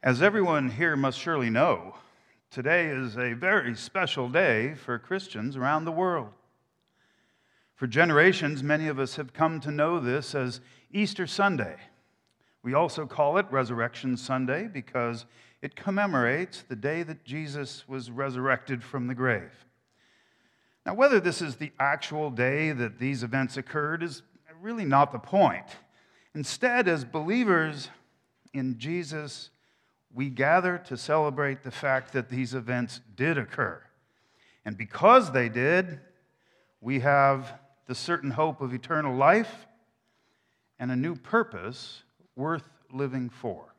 As everyone here must surely know, today is a very special day for Christians around the world. For generations, many of us have come to know this as Easter Sunday. We also call it Resurrection Sunday because it commemorates the day that Jesus was resurrected from the grave. Now, whether this is the actual day that these events occurred is really not the point. Instead, as believers in Jesus, we gather to celebrate the fact that these events did occur. And because they did, we have the certain hope of eternal life and a new purpose worth living for.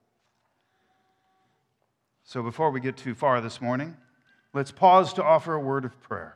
So before we get too far this morning, let's pause to offer a word of prayer.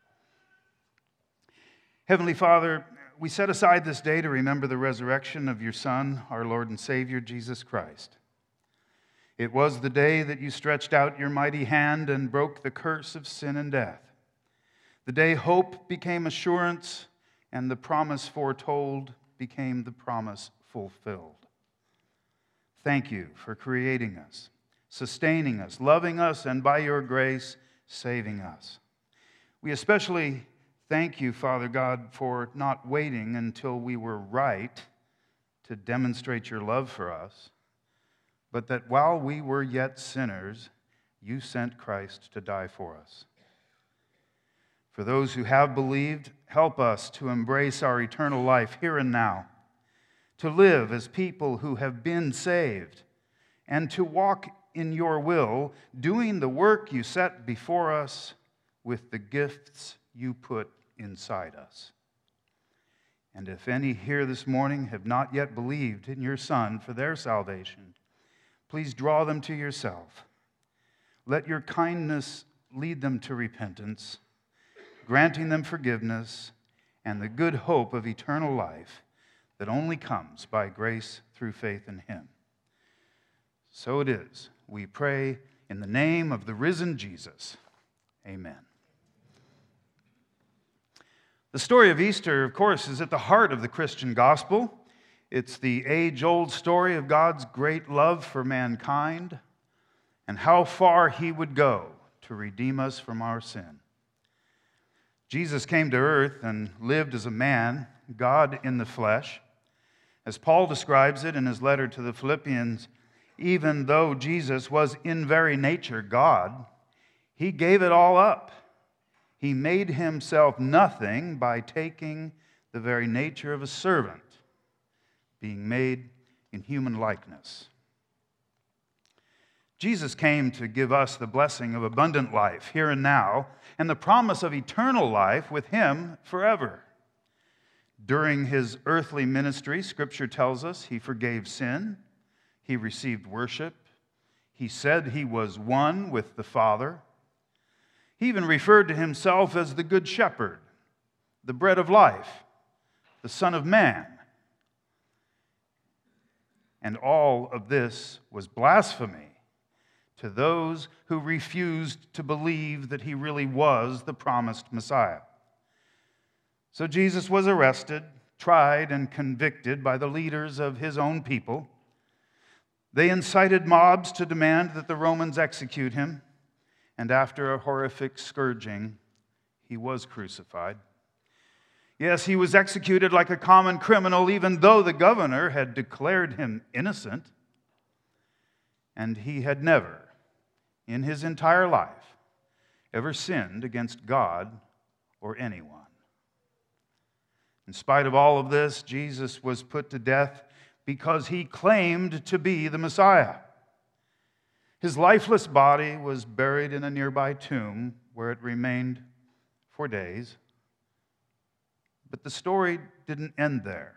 Heavenly Father, we set aside this day to remember the resurrection of your Son, our Lord and Savior, Jesus Christ. It was the day that you stretched out your mighty hand and broke the curse of sin and death. The day hope became assurance and the promise foretold became the promise fulfilled. Thank you for creating us, sustaining us, loving us, and by your grace, saving us. We especially thank you, Father God, for not waiting until we were right to demonstrate your love for us, but that while we were yet sinners, you sent Christ to die for us. For those who have believed, help us to embrace our eternal life here and now, to live as people who have been saved, and to walk in your will, doing the work you set before us with the gifts you put inside us. And if any here this morning have not yet believed in your Son for their salvation, please draw them to yourself. Let your kindness lead them to repentance, granting them forgiveness and the good hope of eternal life that only comes by grace through faith in him. So it is, we pray in the name of the risen Jesus. Amen. The story of Easter, of course, is at the heart of the Christian gospel. It's the age-old story of God's great love for mankind and how far he would go to redeem us from our sin. Jesus came to earth and lived as a man, God in the flesh. As Paul describes it in his letter to the Philippians, even though Jesus was in very nature God, he gave it all up. He made himself nothing by taking the very nature of a servant, being made in human likeness. Jesus came to give us the blessing of abundant life here and now and the promise of eternal life with him forever. During his earthly ministry, Scripture tells us he forgave sin, he received worship, he said he was one with the Father. He even referred to himself as the Good Shepherd, the bread of life, the Son of Man. And all of this was blasphemy to those who refused to believe that he really was the promised Messiah. So Jesus was arrested, tried, and convicted by the leaders of his own people. They incited mobs to demand that the Romans execute him, and after a horrific scourging, he was crucified. Yes, he was executed like a common criminal, even though the governor had declared him innocent. And he had never, in his entire life, ever sinned against God or anyone. In spite of all of this, Jesus was put to death because he claimed to be the Messiah. His lifeless body was buried in a nearby tomb where it remained for days. But the story didn't end there.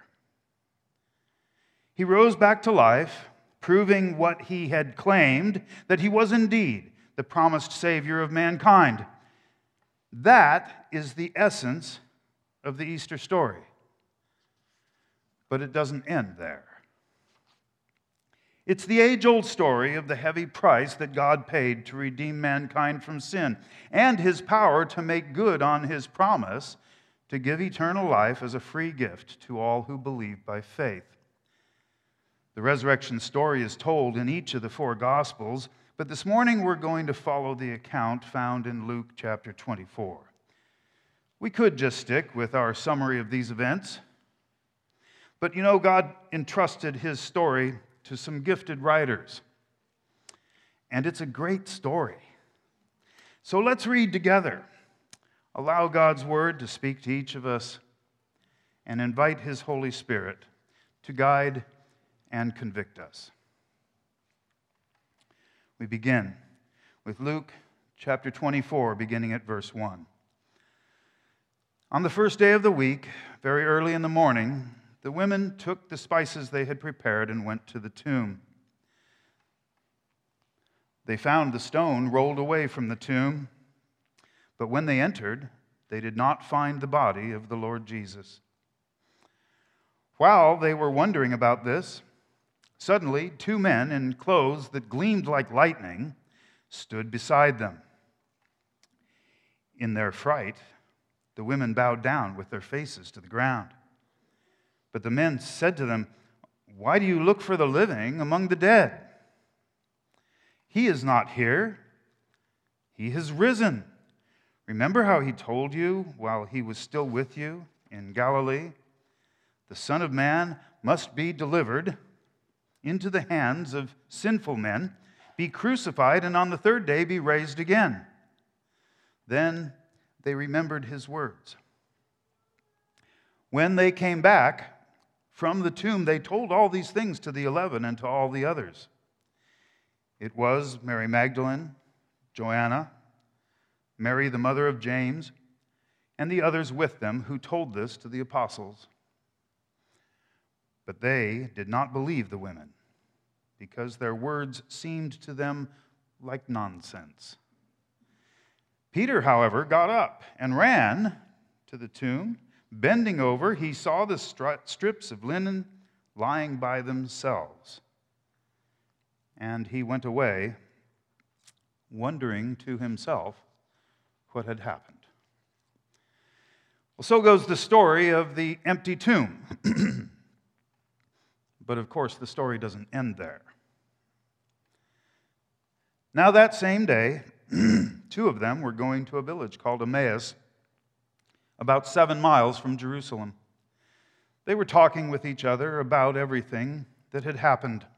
He rose back to life, proving what he had claimed, that he was indeed the promised Savior of mankind. That is the essence of the Easter story. But it doesn't end there. It's the age-old story of the heavy price that God paid to redeem mankind from sin and his power to make good on his promise to give eternal life as a free gift to all who believe by faith. The resurrection story is told in each of the four Gospels, but this morning we're going to follow the account found in Luke chapter 24. We could just stick with our summary of these events, but God entrusted his story to some gifted writers, and it's a great story. So let's read together. Allow God's word to speak to each of us and invite his Holy Spirit to guide and convict us. We begin with Luke chapter 24, beginning at verse 1. On the first day of the week, very early in the morning, the women took the spices they had prepared and went to the tomb. They found the stone rolled away from the tomb, but when they entered, they did not find the body of the Lord Jesus. While they were wondering about this, suddenly 2 men in clothes that gleamed like lightning stood beside them. In their fright, the women bowed down with their faces to the ground. But the men said to them, "Why do you look for the living among the dead? He is not here. He has risen. Remember how he told you while he was still with you in Galilee? The Son of Man must be delivered into the hands of sinful men, be crucified, and on the third day be raised again." Then they remembered his words. When they came back from the tomb, they told all these things to the 11 and to all the others. It was Mary Magdalene, Joanna, Mary the mother of James, and the others with them who told this to the apostles. But they did not believe the women, because their words seemed to them like nonsense. Peter, however, got up and ran to the tomb. Bending over, he saw the strips of linen lying by themselves. And he went away, wondering to himself what had happened. Well, so goes the story of the empty tomb. But of course, the story doesn't end there. Now that same day, 2 of them were going to a village called Emmaus, about 7 miles from Jerusalem. They were talking with each other about everything that had happened.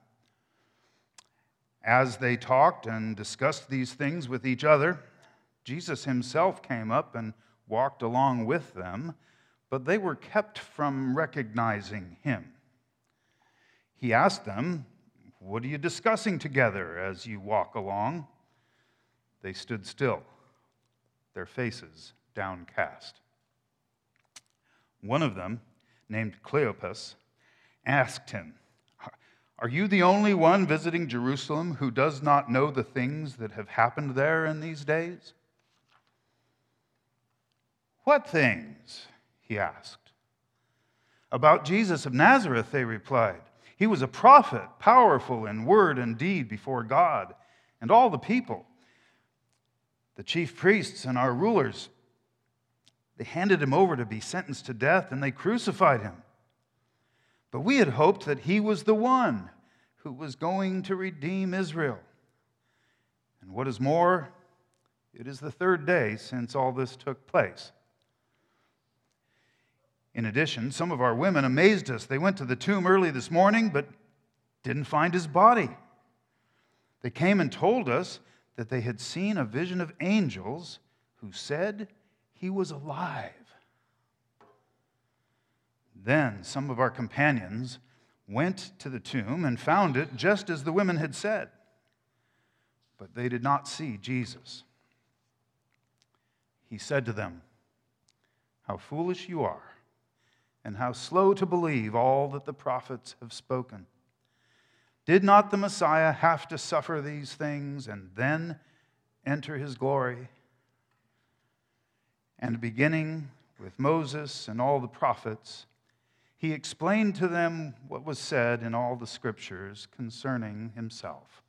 As they talked and discussed these things with each other, Jesus himself came up and walked along with them, but they were kept from recognizing him. He asked them, "What are you discussing together as you walk along?" They stood still, their faces downcast. One of them, named Cleopas, asked him, "Are you the only one visiting Jerusalem who does not know the things that have happened there in these days?" "What things?" he asked. "About Jesus of Nazareth," they replied. "He was a prophet, powerful in word and deed before God and all the people. The chief priests and our rulers, they handed him over to be sentenced to death, and they crucified him. But we had hoped that he was the one who was going to redeem Israel. And what is more, it is the 3rd day since all this took place. In addition, some of our women amazed us. They went to the tomb early this morning, but didn't find his body. They came and told us that they had seen a vision of angels who said he was alive. Then some of our companions went to the tomb and found it just as the women had said, but they did not see Jesus. He said to them, 'How foolish you are, and how slow to believe all that the prophets have spoken. Did not the Messiah have to suffer these things and then enter his glory?' And beginning with Moses and all the prophets, he explained to them what was said in all the scriptures concerning himself."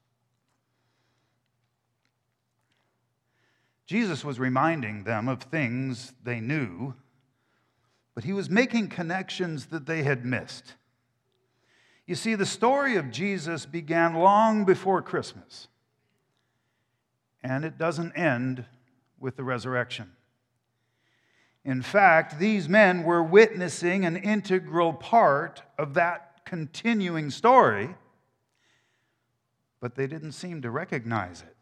Jesus was reminding them of things they knew, but he was making connections that they had missed. You see, the story of Jesus began long before Christmas, and it doesn't end with the resurrection. In fact, these men were witnessing an integral part of that continuing story, but they didn't seem to recognize it.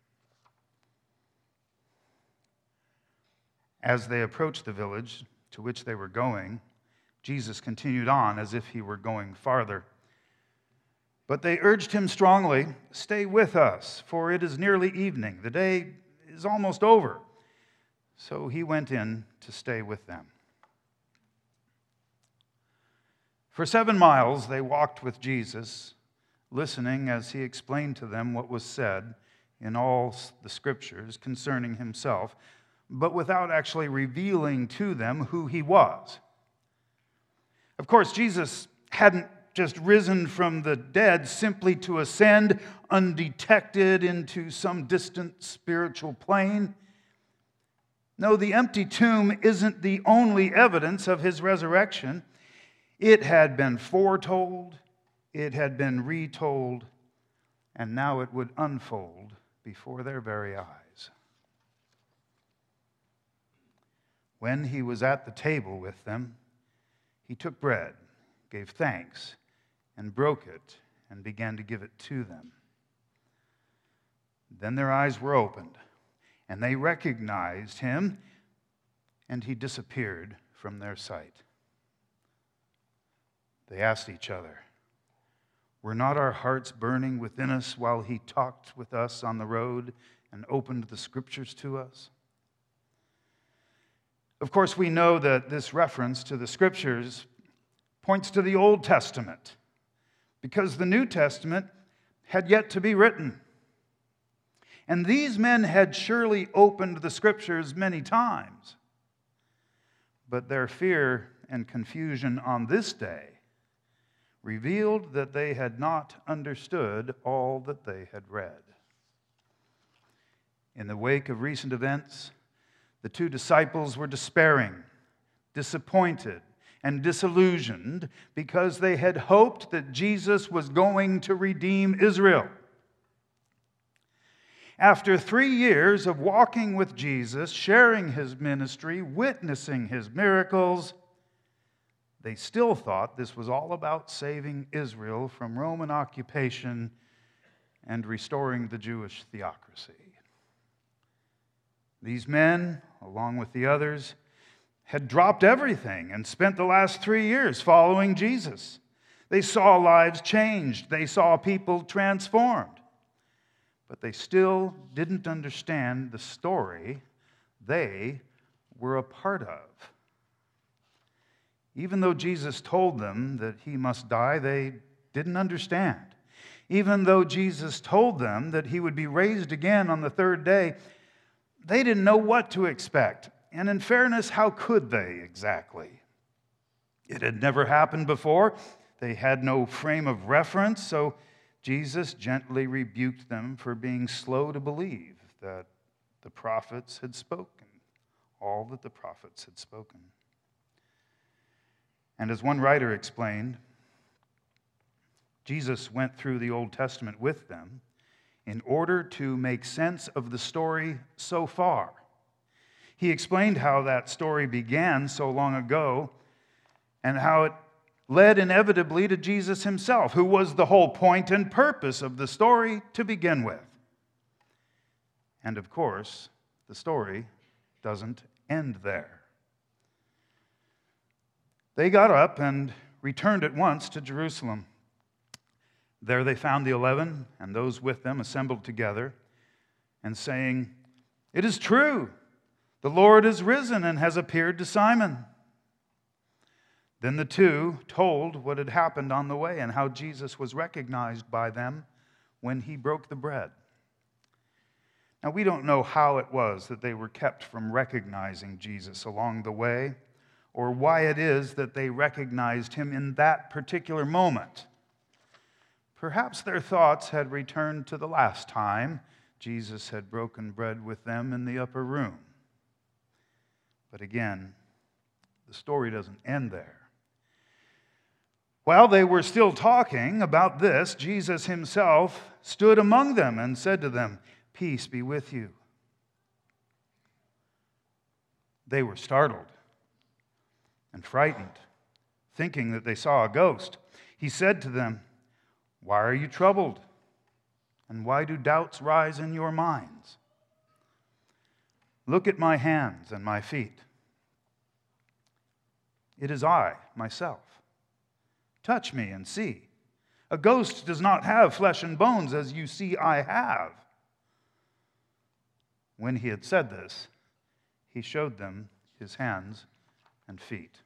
As they approached the village to which they were going, Jesus continued on as if he were going farther. But they urged him strongly, "Stay with us, for it is nearly evening. The day is almost over." So he went in to stay with them. For 7 miles they walked with Jesus, listening as he explained to them what was said in all the scriptures concerning himself, but without actually revealing to them who he was. Of course, Jesus hadn't just risen from the dead simply to ascend undetected into some distant spiritual plane. No, the empty tomb isn't the only evidence of his resurrection. It had been foretold, it had been retold, and now it would unfold before their very eyes. When he was at the table with them, he took bread, gave thanks, and broke it, and began to give it to them. Then their eyes were opened, and they recognized him, and he disappeared from their sight. They asked each other, "Were not our hearts burning within us while he talked with us on the road and opened the scriptures to us?" Of course, we know that this reference to the scriptures points to the Old Testament, because the New Testament had yet to be written. And these men had surely opened the scriptures many times, but their fear and confusion on this day revealed that they had not understood all that they had read. In the wake of recent events, the 2 disciples were despairing, disappointed, and disillusioned because they had hoped that Jesus was going to redeem Israel. After 3 years of walking with Jesus, sharing his ministry, witnessing his miracles, they still thought this was all about saving Israel from Roman occupation and restoring the Jewish theocracy. These men, along with the others, had dropped everything and spent the last 3 years following Jesus. They saw lives changed. They saw people transformed. But they still didn't understand the story they were a part of. Even though Jesus told them that he must die, they didn't understand. Even though Jesus told them that he would be raised again on the 3rd day, they didn't know what to expect. And in fairness, how could they exactly? It had never happened before. They had no frame of reference, so Jesus gently rebuked them for being slow to believe that the prophets had spoken, all that the prophets had spoken. And as one writer explained, Jesus went through the Old Testament with them in order to make sense of the story so far. He explained how that story began so long ago and how it led inevitably to Jesus himself, who was the whole point and purpose of the story to begin with. And of course, the story doesn't end there. They got up and returned at once to Jerusalem. There they found the 11 and those with them assembled together and saying, "It is true, the Lord is risen and has appeared to Simon." Then the 2 told what had happened on the way and how Jesus was recognized by them when he broke the bread. Now, we don't know how it was that they were kept from recognizing Jesus along the way, or why it is that they recognized him in that particular moment. Perhaps their thoughts had returned to the last time Jesus had broken bread with them in the upper room. But again, the story doesn't end there. While they were still talking about this, Jesus himself stood among them and said to them, "Peace be with you." They were startled and frightened, thinking that they saw a ghost. He said to them, "Why are you troubled? And why do doubts rise in your minds? Look at my hands and my feet. It is I, myself. Touch me and see. A ghost does not have flesh and bones, as you see I have." When he had said this, he showed them his hands and feet.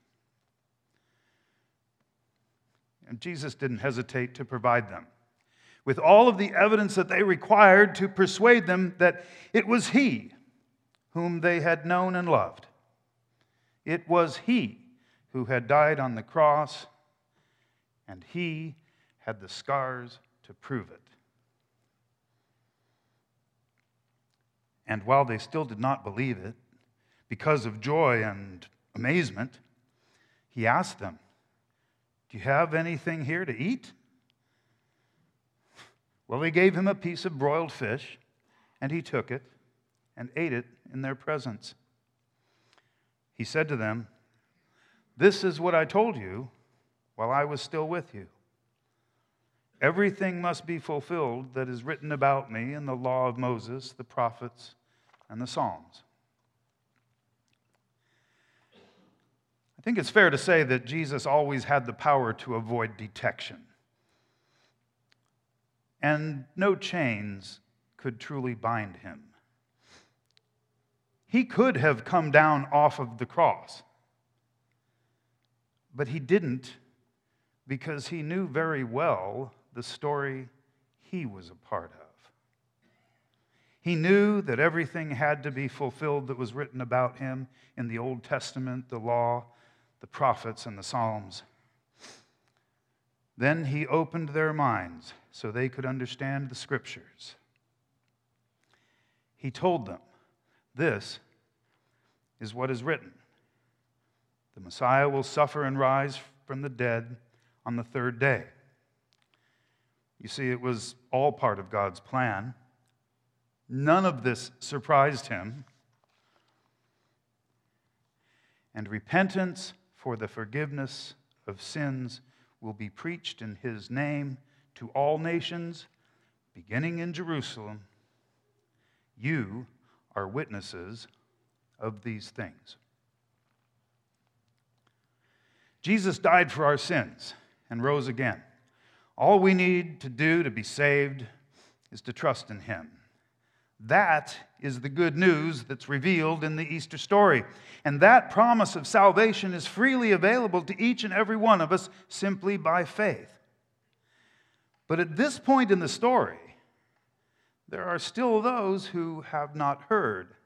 And Jesus didn't hesitate to provide them with all of the evidence that they required to persuade them that it was he whom they had known and loved. It was he who had died on the cross, and he had the scars to prove it. And while they still did not believe it, because of joy and amazement, he asked them, "Do you have anything here to eat?" Well, they gave him a piece of broiled fish, and he took it and ate it in their presence. He said to them, "This is what I told you while I was still with you. Everything must be fulfilled that is written about me in the law of Moses, the prophets, and the Psalms." I think it's fair to say that Jesus always had the power to avoid detection. And no chains could truly bind him. He could have come down off of the cross, but he didn't, because he knew very well the story he was a part of. He knew that everything had to be fulfilled that was written about him in the Old Testament, the law, the prophets, and the Psalms. Then he opened their minds so they could understand the Scriptures. He told them, "This is what is written. The Messiah will suffer and rise from the dead on the third day." You see, it was all part of God's plan. None of this surprised him. And repentance for the forgiveness of sins will be preached in his name to all nations, beginning in Jerusalem. You are witnesses of these things. Jesus died for our sins and rose again. All we need to do to be saved is to trust in him. That is the good news that's revealed in the Easter story. And that promise of salvation is freely available to each and every one of us simply by faith. But at this point in the story, there are still those who have not heard.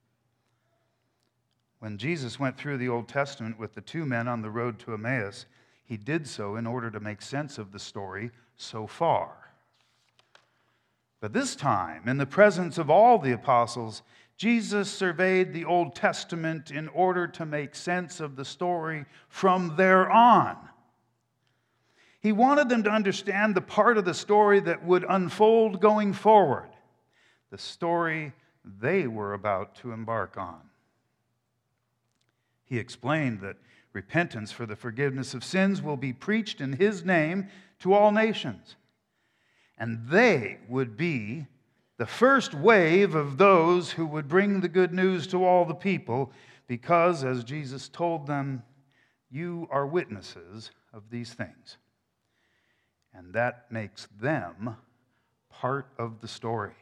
When Jesus went through the Old Testament with the two men on the road to Emmaus, he did so in order to make sense of the story so far. But this time, in the presence of all the apostles, Jesus surveyed the Old Testament in order to make sense of the story from there on. He wanted them to understand the part of the story that would unfold going forward, the story they were about to embark on. He explained that repentance for the forgiveness of sins will be preached in his name to all nations. And they would be the first wave of those who would bring the good news to all the people, because, as Jesus told them, you are witnesses of these things. And that makes them part of the story.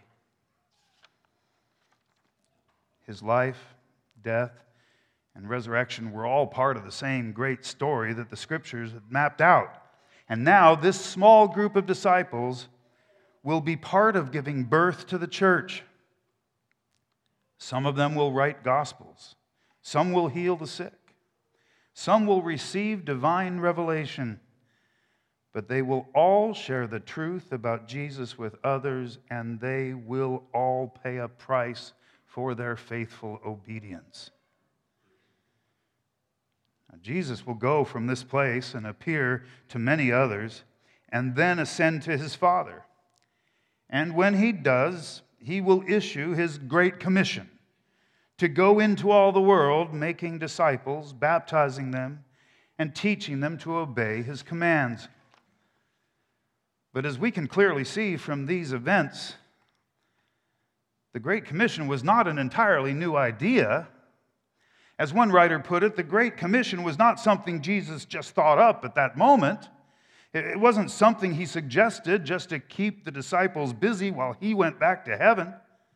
His life, death, and resurrection were all part of the same great story that the Scriptures had mapped out. And now this small group of disciples will be part of giving birth to the church. Some of them will write gospels. Some will heal the sick. Some will receive divine revelation. But they will all share the truth about Jesus with others, and they will all pay a price for their faithful obedience. Now, Jesus will go from this place and appear to many others, and then ascend to his Father. And when he does, he will issue his great commission to go into all the world, making disciples, baptizing them, and teaching them to obey his commands. But as we can clearly see from these events, the Great Commission was not an entirely new idea. As one writer put it, the Great Commission was not something Jesus just thought up at that moment. It wasn't something he suggested just to keep the disciples busy while he went back to heaven.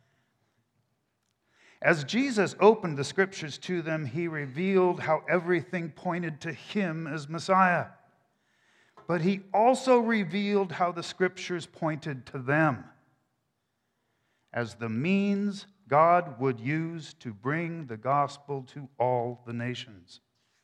As Jesus opened the Scriptures to them, he revealed how everything pointed to him as Messiah. But he also revealed how the Scriptures pointed to them as the means God would use to bring the gospel to all the nations.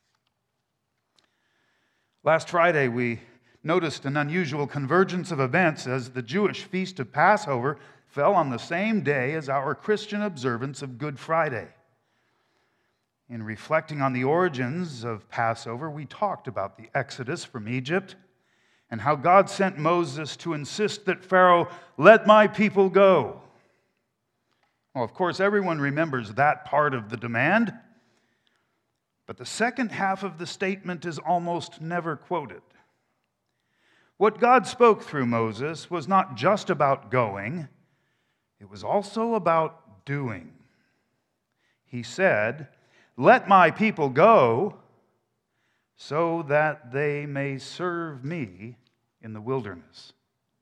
Last Friday, we noticed an unusual convergence of events as the Jewish feast of Passover fell on the same day as our Christian observance of Good Friday. In reflecting on the origins of Passover, we talked about the Exodus from Egypt and how God sent Moses to insist that Pharaoh let my people go. Well, of course, everyone remembers that part of the demand, but the second half of the statement is almost never quoted. What God spoke through Moses was not just about going, it was also about doing. He said, "Let my people go so that they may serve me in the wilderness."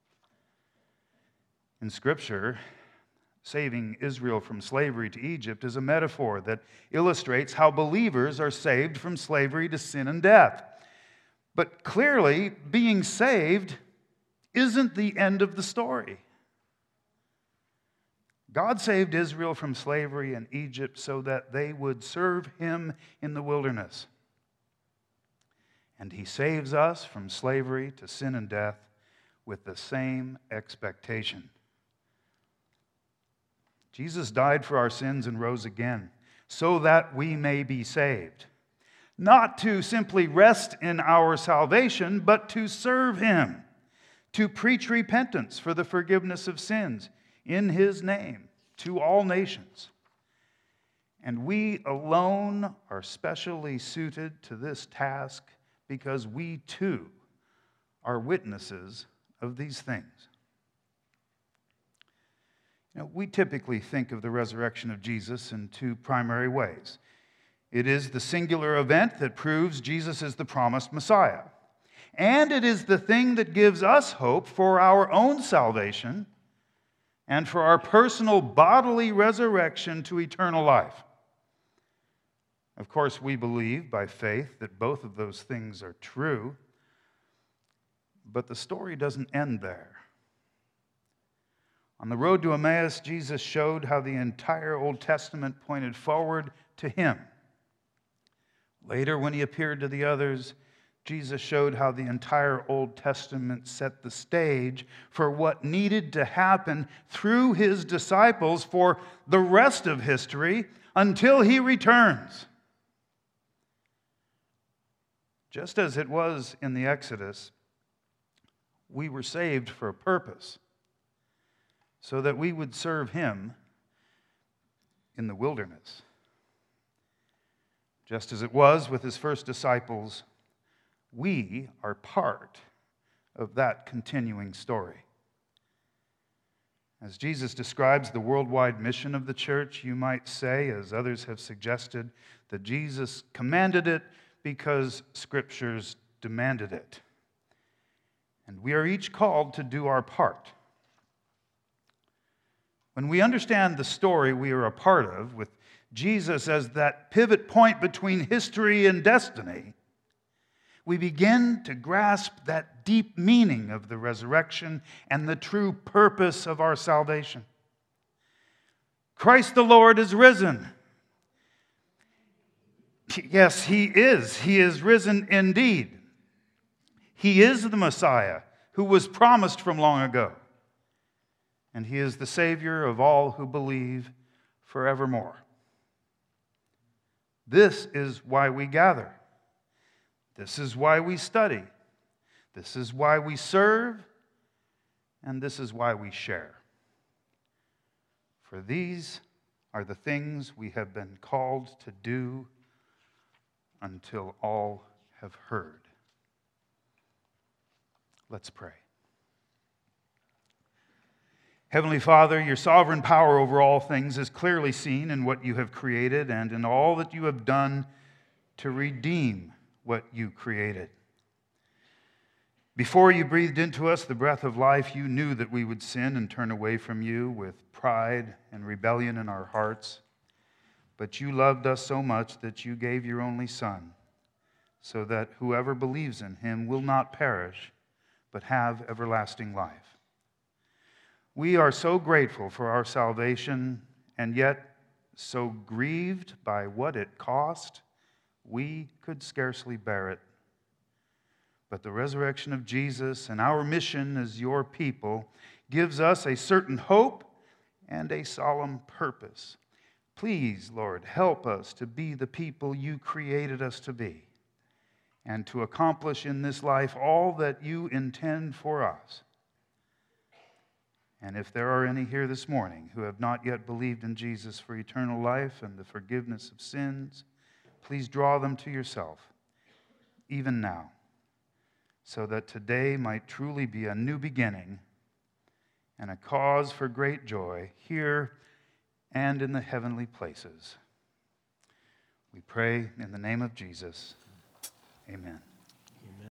In Scripture, saving Israel from slavery to Egypt is a metaphor that illustrates how believers are saved from slavery to sin and death. But clearly, being saved isn't the end of the story. God saved Israel from slavery in Egypt so that they would serve him in the wilderness. And he saves us from slavery to sin and death with the same expectation. Jesus died for our sins and rose again so that we may be saved. Not to simply rest in our salvation, but to serve him, to preach repentance for the forgiveness of sins in his name to all nations. And we alone are specially suited to this task because we too are witnesses of these things. We typically think of the resurrection of Jesus in two primary ways. It is the singular event that proves Jesus is the promised Messiah. And it is the thing that gives us hope for our own salvation and for our personal bodily resurrection to eternal life. Of course, we believe by faith that both of those things are true, but the story doesn't end there. On the road to Emmaus, Jesus showed how the entire Old Testament pointed forward to him. Later, when he appeared to the others, Jesus showed how the entire Old Testament set the stage for what needed to happen through his disciples for the rest of history until he returns. Just as it was in the Exodus, we were saved for a purpose, so that we would serve him in the wilderness. Just as it was with his first disciples, we are part of that continuing story. As Jesus describes the worldwide mission of the church, you might say, as others have suggested, that Jesus commanded it because Scriptures demanded it. And we are each called to do our part. When we understand the story we are a part of, with Jesus as that pivot point between history and destiny, we begin to grasp that deep meaning of the resurrection and the true purpose of our salvation. Christ the Lord is risen. Yes, he is. He is risen indeed. He is the Messiah who was promised from long ago. And he is the Savior of all who believe forevermore. This is why we gather. This is why we study. This is why we serve. And this is why we share. For these are the things we have been called to do until all have heard. Let's pray. Heavenly Father, your sovereign power over all things is clearly seen in what you have created and in all that you have done to redeem what you created. Before you breathed into us the breath of life, you knew that we would sin and turn away from you with pride and rebellion in our hearts. But you loved us so much that you gave your only Son, so that whoever believes in him will not perish, but have everlasting life. We are so grateful for our salvation, and yet so grieved by what it cost, we could scarcely bear it. But the resurrection of Jesus and our mission as your people gives us a certain hope and a solemn purpose. Please, Lord, help us to be the people you created us to be and to accomplish in this life all that you intend for us. And if there are any here this morning who have not yet believed in Jesus for eternal life and the forgiveness of sins, please draw them to yourself, even now, so that today might truly be a new beginning and a cause for great joy here and in the heavenly places. We pray in the name of Jesus. Amen.